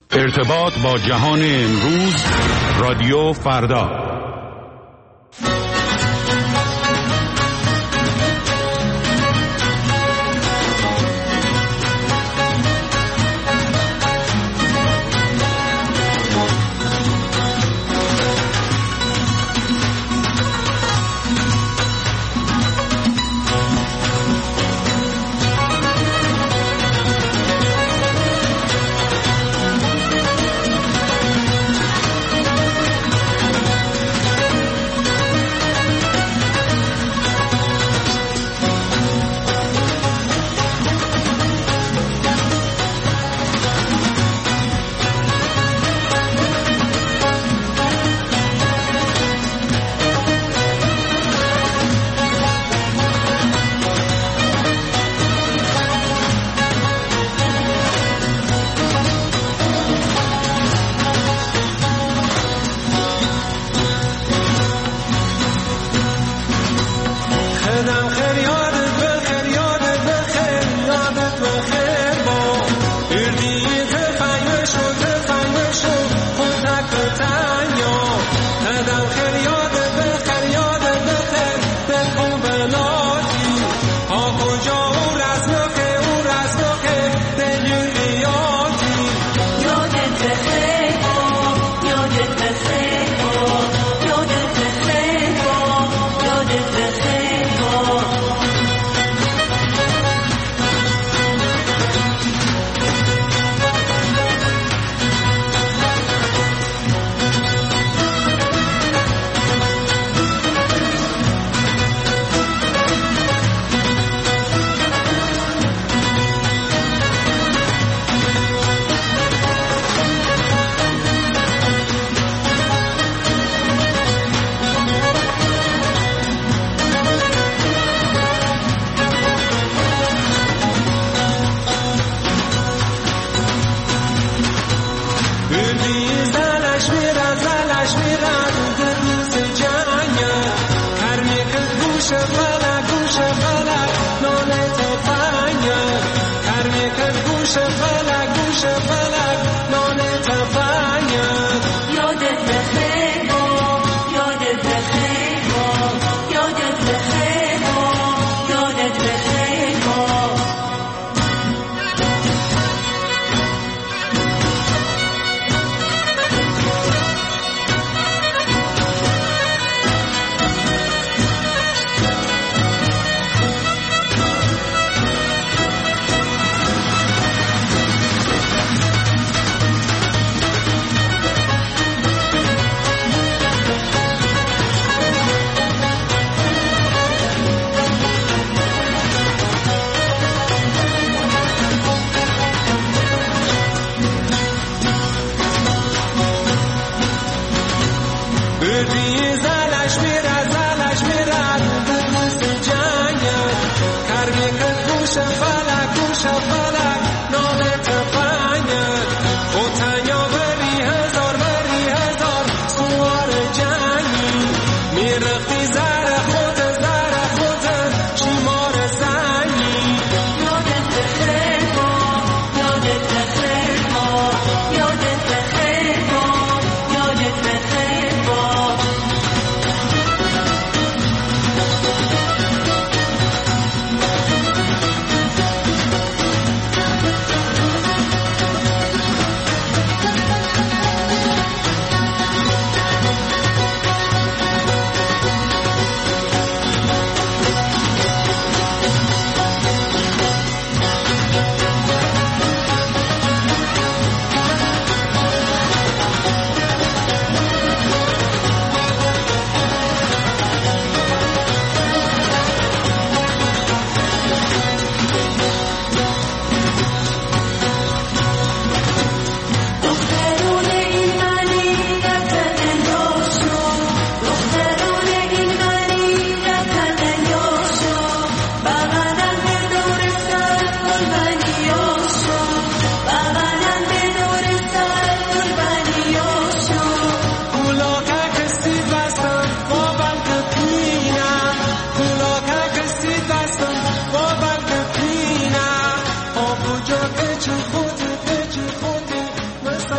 ارتباط با جهان امروز، رادیو فردا.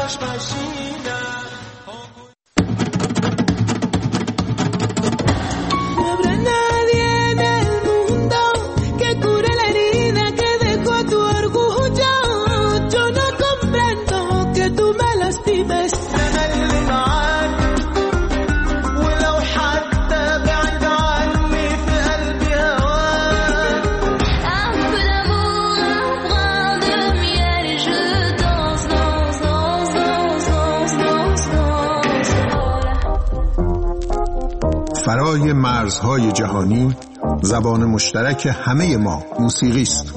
فرای مرزهای جهانی، زبان مشترک همه ما موسیقی است.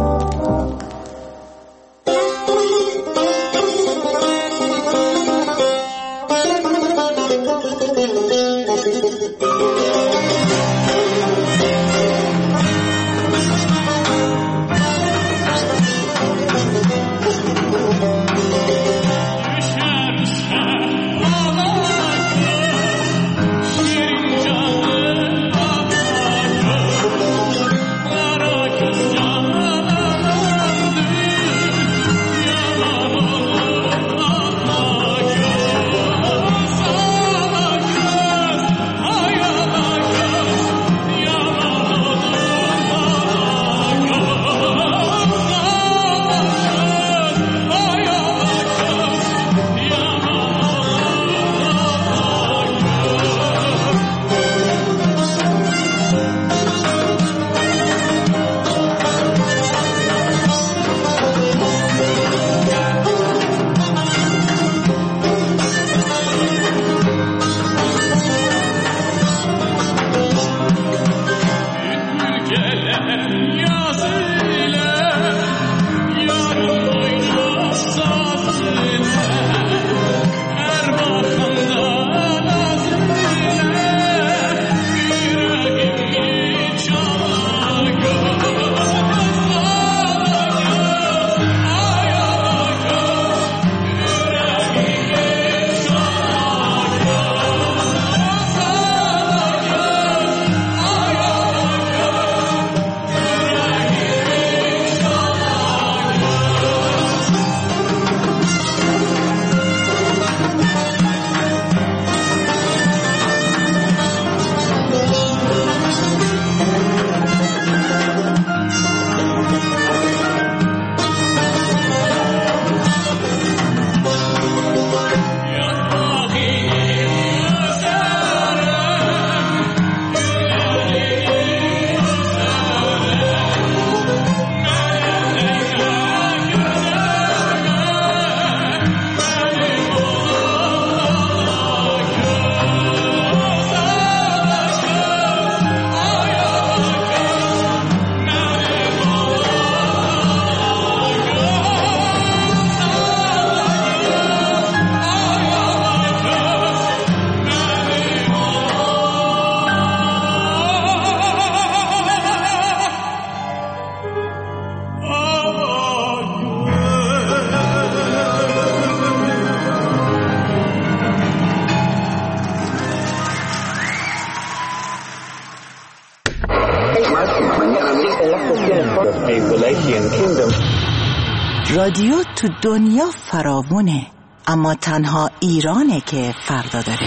رادیو تو دنیا فراوونه، اما تنها ایرانه که فردا داره.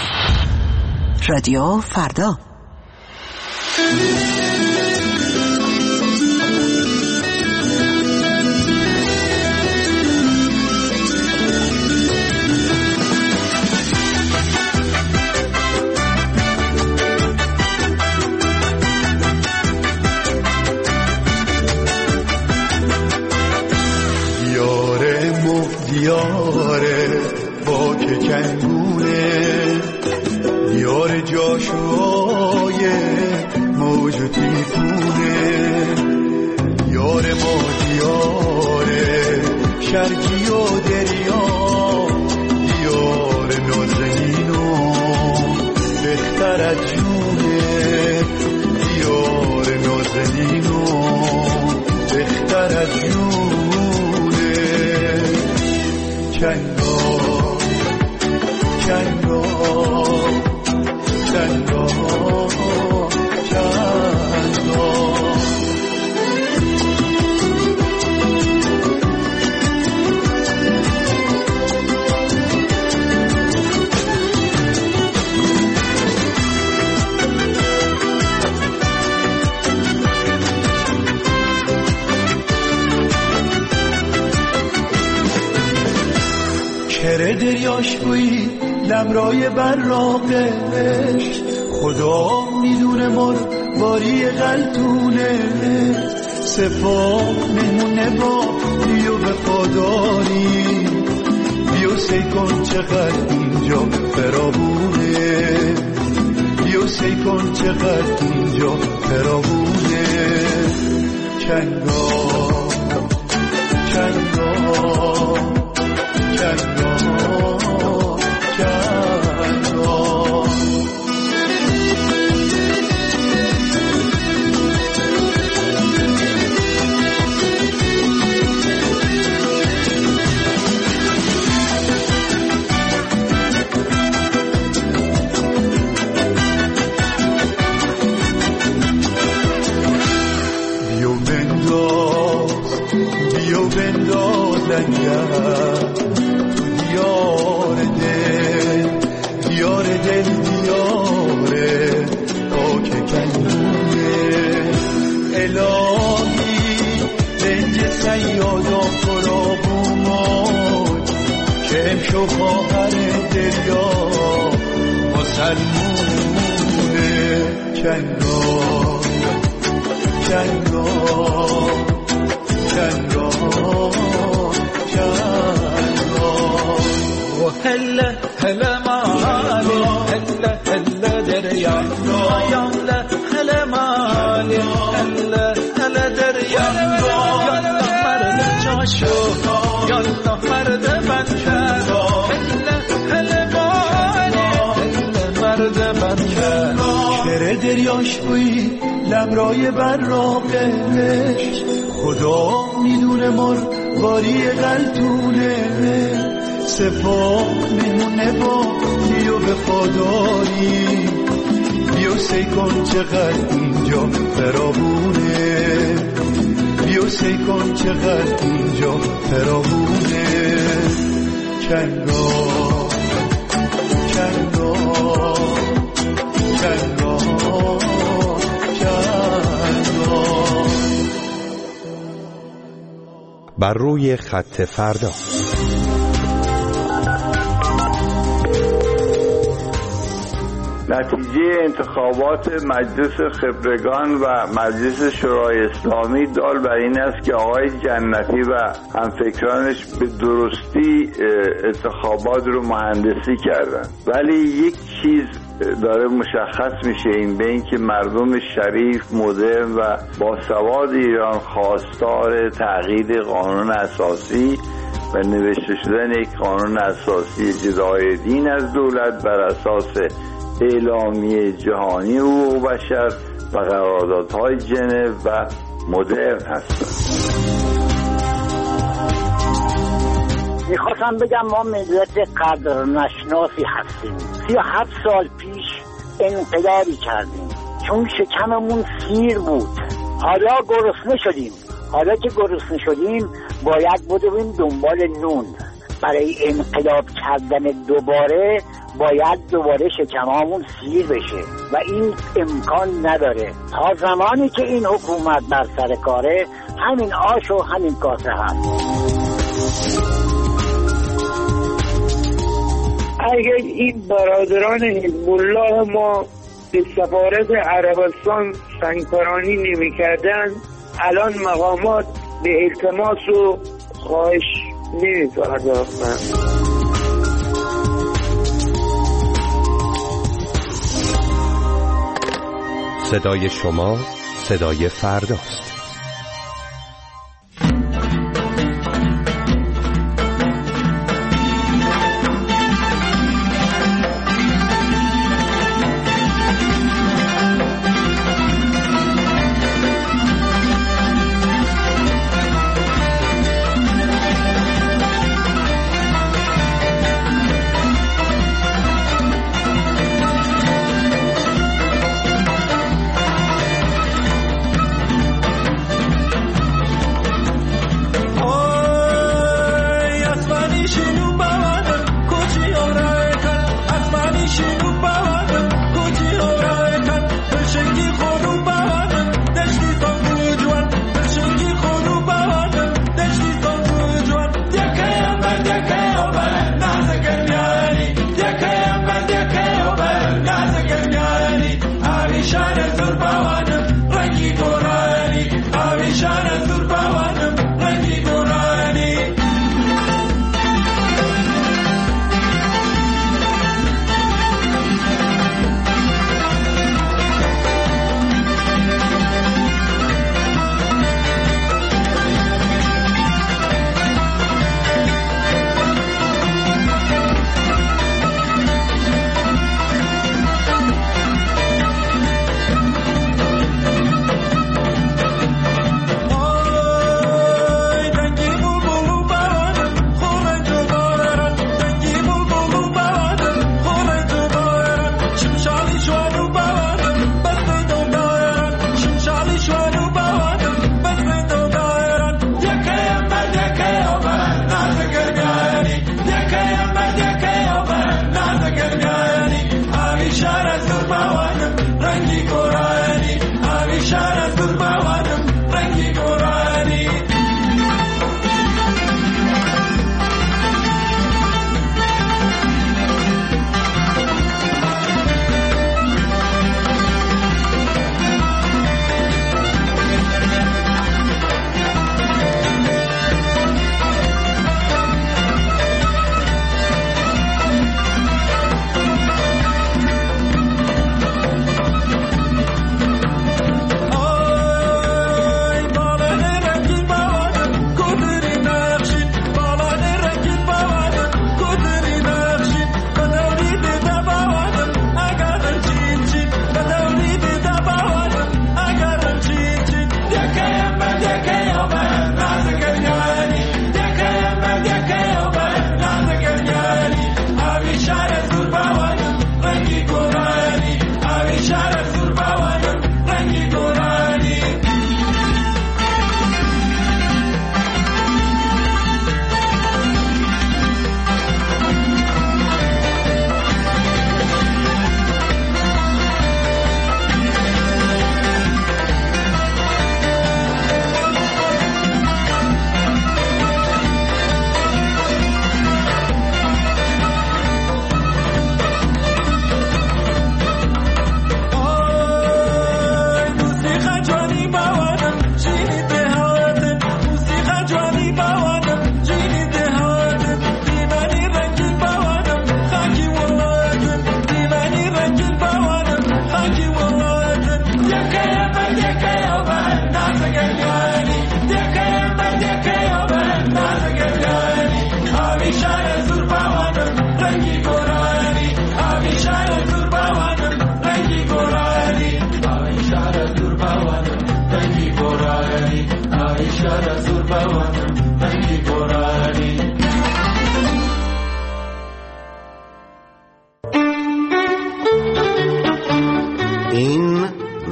رادیو فردا. دیاره با که کنگونه، دیار جاشوهای موج تیفونه، دیار ما دیاره شرقی و دریا، دیار نازنینو بهتر از جونه، دیار نازنینو بهتر از جونه. چنگا چنگا چنگا چنگا شعر دریاش بوی لمرای براقش خدا میدونه باری قلتونه سپاه مهمونه با بیو وفاداری بیو سی کن چقدر اینجا فراوونه بیو سی کن چقدر اینجا فراوونه چنگا چنگا چنگا تو دیار دل دیاره پاک کنونه الهی رنج سیادا فرابومان که امشو خواهر دریا مسلمونه کنگا کنگا کنگا هلا هلا مالي هلا هلا دريا يلا هلا مالي هلا هلا دريا يلا مرد جاشو يلا مرد بنكر هلا هلا مالي هلا مرد بنكر شعر دریاش بوی لمرای براقش خدا میدونه باری قلتونه سپاه مهمونه با بیو وفاداری بیو سی کن چقدر اینجا فراوونه بیو سی کن چقدر اینجا فراوونه چنگا چنگا چنگا چنگا بر روی خط فردا. نتیجه انتخابات مجلس خبرگان و مجلس شورای اسلامی دال بر این است که آقای جنتی و همفکرانش به درستی انتخابات رو مهندسی کردن، ولی یک چیز داره مشخص میشه، این به این که مردم شریف، مدرن و باسواد ایران خواستار تغییر قانون اساسی و نوشته شدن یک قانون اساسی جدای دین از دولت بر اساس اعلامیه جهانی حقوق بشر و قراردادهای ژنو و مدرن هستند. میخواستم بگم ما ملت قدر نشناسی هستیم. 37 سال پیش انقلابی کردیم چون شکممون سیر بود. حالا گرسنه شدیم. حالا که گرسنه شدیم باید بدویم دنبال نون. برای انقلاب کردن باید دوباره شکمامون سیر بشه و این امکان نداره. تا زمانی که این حکومت بر سر کاره همین آش و همین کاسه هست. اگر این برادران حزب الله ما به سفارت عربستان سنگکارانی نمی کردن، الان مقامات به التماس و خواهش نمی پرداختن. صدای شما صدای فرداست.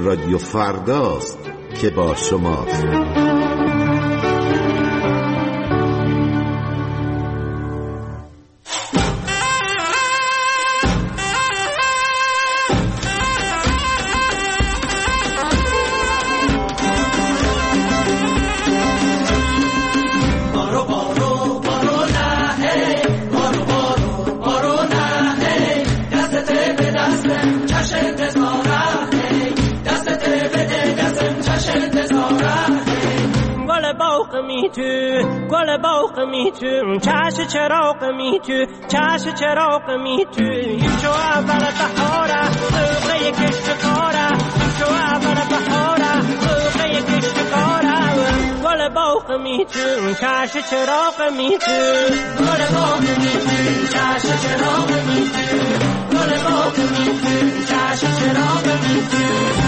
رادیو فرداست که با شماست. گل باغ می تو چش چراغ می تو چش چراغ می تو شو اول بهاره موقع کشت کاره شو اول بهاره موقع کشت کاره گل باغ می تو چش چراغ می تو گل باغ می تو چش چراغ می تو گل باغ می تو چش چراغ می تو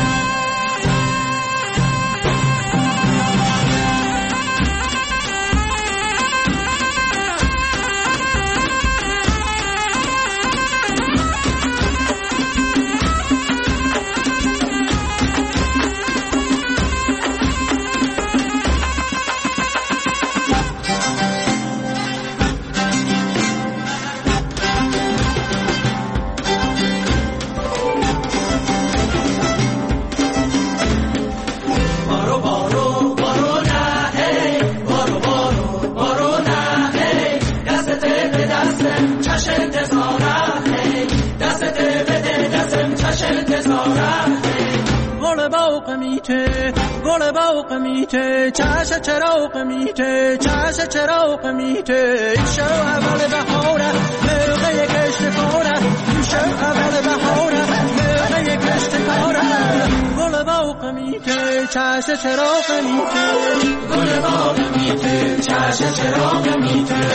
گل باغ میته چش چراغ میته چش چراغ میته شو اول بهاره موقع کشت کاره شو اول بهاره موقع کشت کاره گل باغ میته چش چراغ میته گل باغ میته چش چراغ میته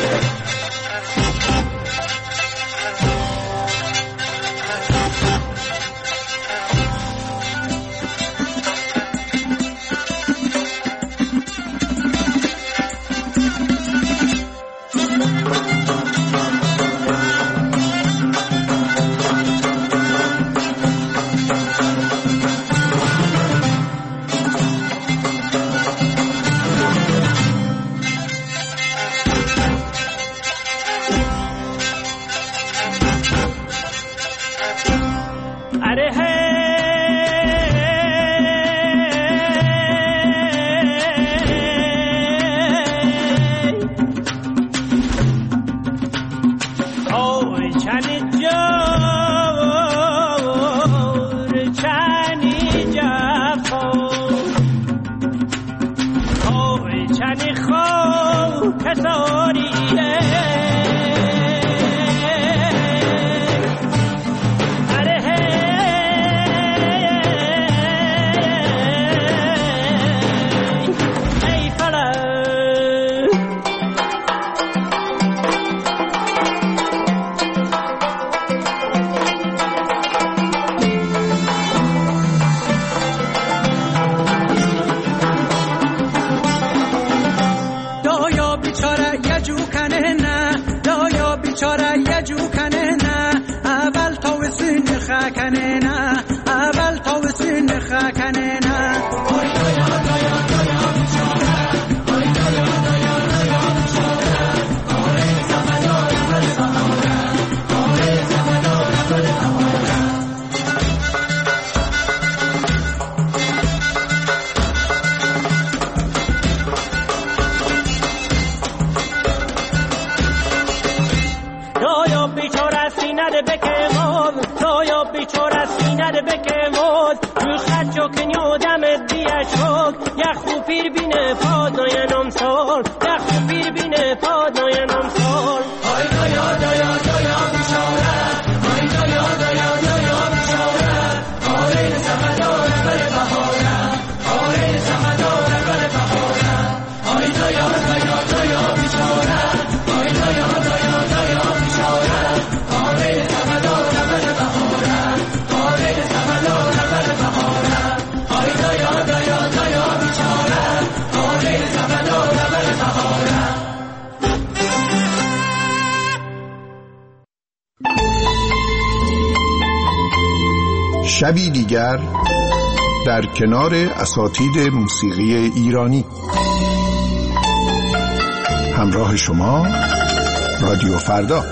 شبی دیگر در کنار اساتید موسیقی ایرانی. همراه شما رادیو فردا.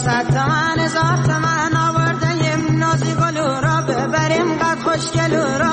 خوشگل را